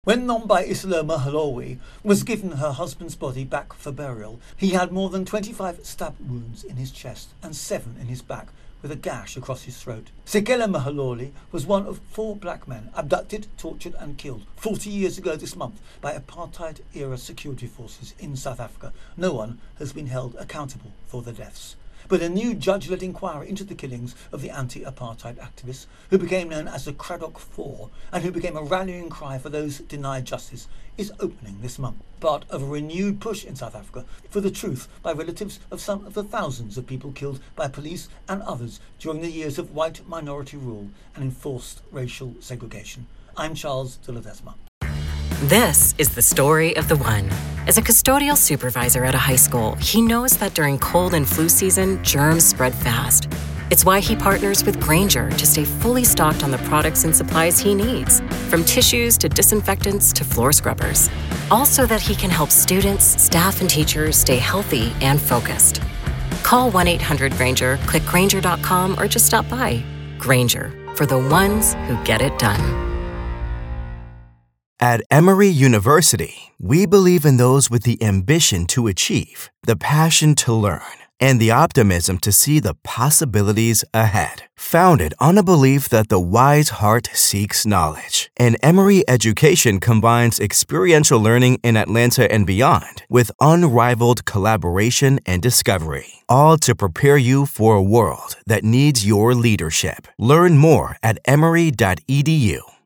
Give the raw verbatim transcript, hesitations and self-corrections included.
When Nombai Isla Mahalawi was given her husband's body back for burial, he had more than twenty-five stab wounds in his chest and seven in his back, with a gash across his throat. Sekela Mahaloli was one of four black men abducted, tortured and killed forty years ago this month by apartheid-era security forces in South Africa. No one has been held accountable for the deaths. But a new judge-led inquiry into the killings of the anti-apartheid activists, who became known as the Cradock Four, and who became a rallying cry for those denied justice, is opening this month. Part of a renewed push in South Africa for the truth by relatives of some of the thousands of people killed by police and others during the years of white minority rule and enforced racial segregation. I'm Charles de Ledesma. This is the story of the one. As a custodial supervisor at a high school, he knows that during cold and flu season, germs spread fast. It's why he partners with Grainger to stay fully stocked on the products and supplies he needs, from tissues to disinfectants to floor scrubbers. All so that he can help students, staff, and teachers stay healthy and focused. Call one eight hundred Grainger, click Grainger dot com, or just stop by. Grainger, for the ones who get it done. At Emory University, we believe in those with the ambition to achieve, the passion to learn, and the optimism to see the possibilities ahead. Founded on a belief that the wise heart seeks knowledge, and Emory education combines experiential learning in Atlanta and beyond with unrivaled collaboration and discovery, all to prepare you for a world that needs your leadership. Learn more at emory dot e d u.